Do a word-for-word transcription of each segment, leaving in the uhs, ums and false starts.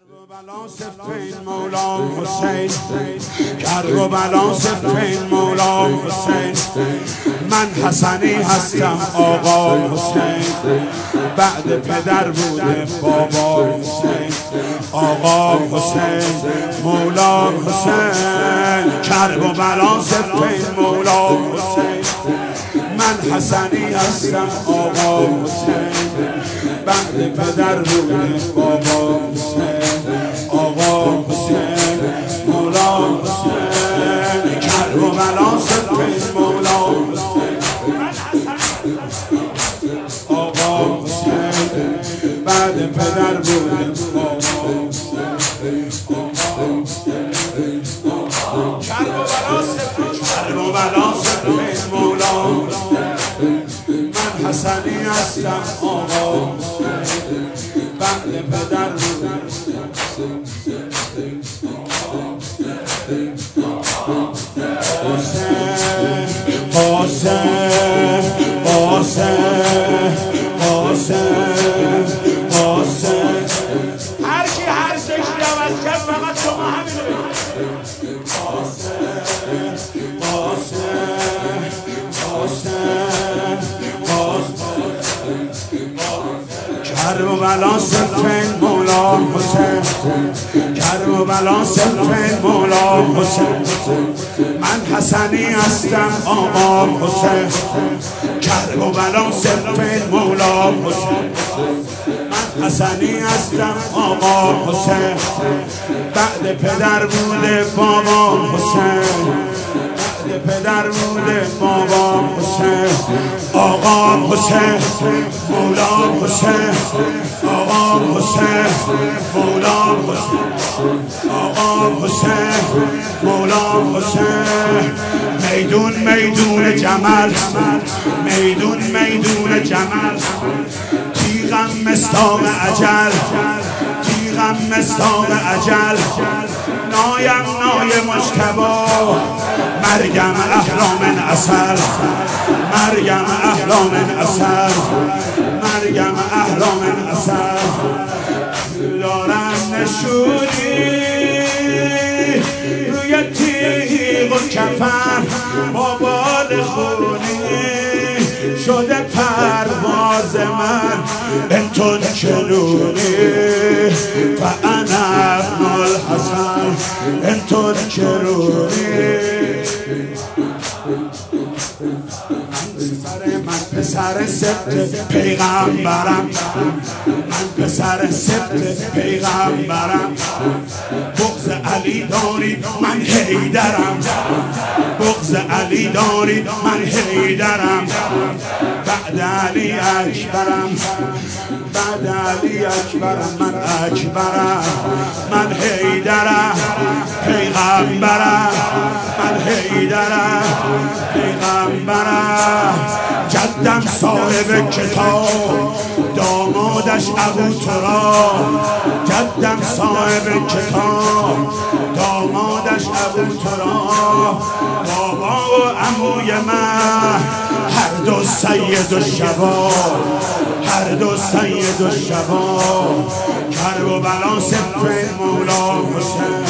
بلا صفین مولا حسین، کرب و بلا صفین مولا حسین. من حسنی هستم آقا حسین، بعد پدر بوده بابا حسین. آقا حسین مولا حسین، کرب و بلا صفین مولا حسین. من حسنی هستم آقا حسین، بعد پدر بوده بابا حسین. آقا حسین مولا حسین، کرب و بلا صفین مولا حسین. آقا حسین بعد پدر بوده بابا حسین. کرب و بلا صفین مولا حسین. من حسنی هستم آقا حسین، بعد پدر بوده. حسین حسین حسین حسین حسین. هر کی هر شکلی عوض کرد فقط شما همینو بگید. حسین حسین حسین حسین. کرب و بلا صفین مولا حسین، کرب و بلا صفین مولا حسین. من حسنی هستم آقا حسین، کرب و بلا صفین مولا حسین. من حسنی هستم آقا حسین، بعد پدر بوده بابا حسین. بعد پدر بوده بابا حسین. آقا حسین مولا حسین، آقا حسین مولا حسین. آقا حسین مولا حسین. میدون میدون جمل، میدون میدون جمل. تیغم مصداق اجل، تیغم مصداق اجل. نایم نای مجتبی، مرگم احلام اثر، مرگم احلام اثر، مرگم احلام اثر. دارم نشونی روی تیغ و کفن، با بال خونی شده پرواز من. انتون کلونی و انا ابن الحسن، انتون کلونی. من پسر سبت پیغمبرم، من پسر سبت پیغمبرم. بغض علی داری من حیدرم، بغض علی داری من حیدرم. بعد علی اکبرم، بعد علی اکبرم. من اکبرم، من حیدرم، پیغمبرم. من حیدرم، پیغمبرم. جدم صاحب کتاب، دامادش ابو تراب. جدم صاحب کتاب، دامادش ابو تراب. بابا و عموی من هر دو سید و شباب، هر دو سید و شباب. کرب و بلا صفین مولا حسین،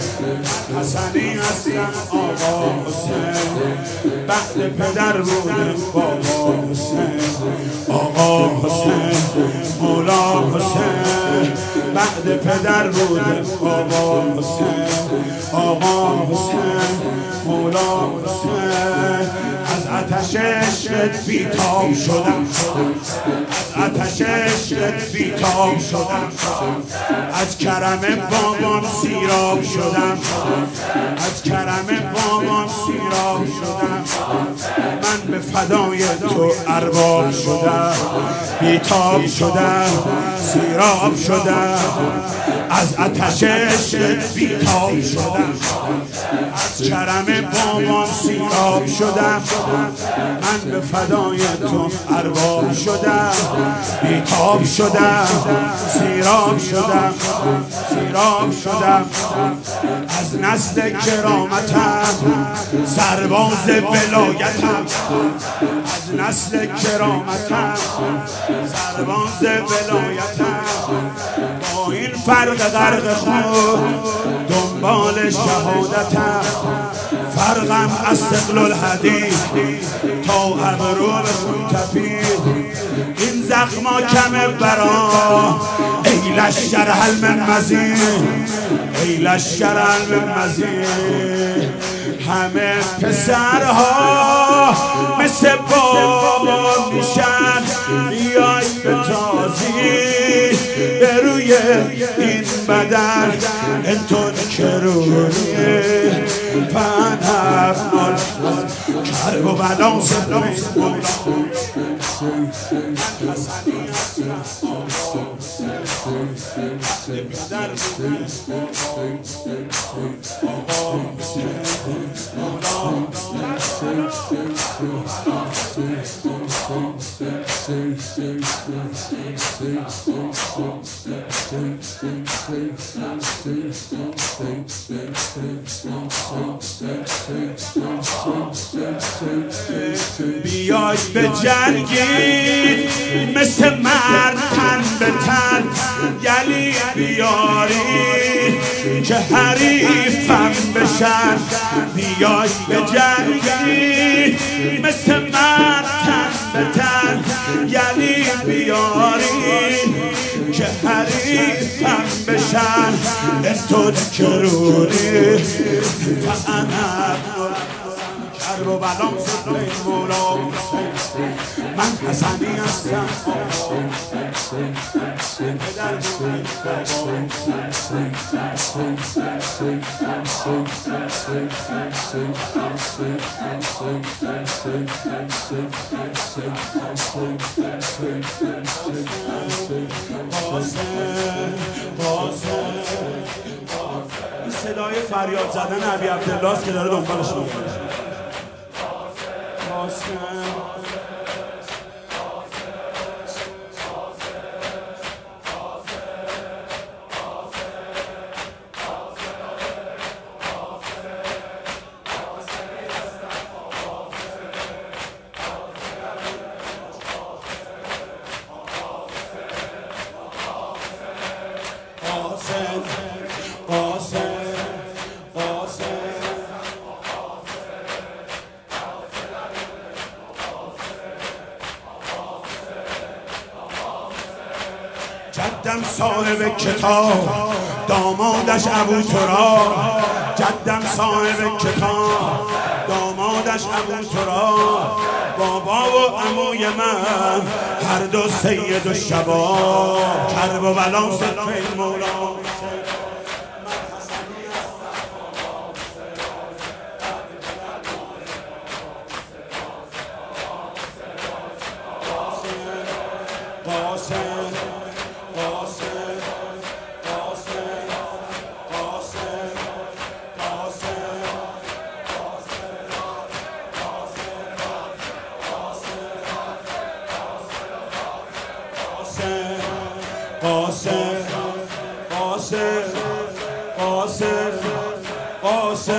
حسنی هستم آقا حسین، بعد پدر بوده بابا حسین. آقا حسین مولا حسین، بعد پدر بوده بابا حسین. آقا حسین مولا حسین. از آتش عشقت بیتاب شدم، از آتش عشقت بیتاب شدم. از کرم بابام سیراب شدم، از کرم بابام سیراب شدم. من به فدای تو ارباب شدم، بیتاب شدم، سیراب شدم. از آتش عشقت بیتاب شدم، از کرم بابام سیراب شدم. من به فدای تو ارباب شدم، بیتاب شدم، سیراب شدم، سیراب شدم. از نسل کرامتم، سرباز ولایتم. از نسل کرامتم، سرباز ولایتم. با این فرق غرق خود دنبال شهادتم، فرقم از ثقل الحدید تا ابرو به خون تپید. این زخما کمه برا ای لشکر هل من مزید، ای لشکر هل من مزید. همه پسرها مثل بابا میشن، بیای به تازی به روی این بدن انتون کرونی پنر نال کرب و بدان سفرین بیای به جنگید مثل مرد تن به تن، گلی بیاری که حریفم بشن. بیای به جنگید مثل مرد تن به تن، گلی بیاری که حریفم بشن. انتون کرونی فانا کرب و بلام سفرین مولا، من حسنی هستم پدر بودی این صدای فریاد زدن ابی عبدالله است که داره دنبالش میکنه. جدم صاحب کتاب دامادش ابو تراب، جدم صاحب کتاب دامادش ابو تراب. بابا و عموی من هر دو سید و شباب، کرب و بلا سفرین مولا. قاسم قاسم قاسم قاسم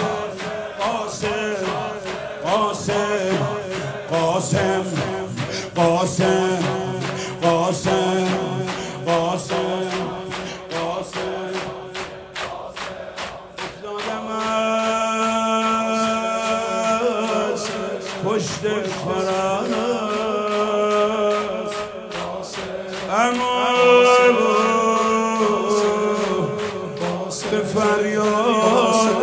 قاسم قاسم قاسم قاسم قاسم قاسم قاسم افتادم از پشت فراز اما به فریاد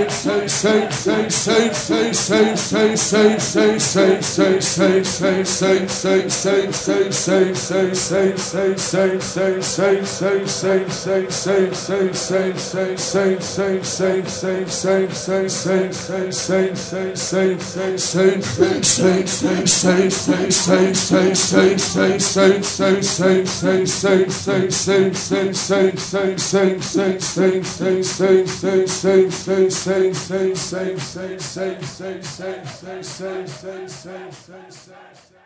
say, say, say, say, say, say, say, say, say, say, Say, say, say, say, say, say, say, say, say, say.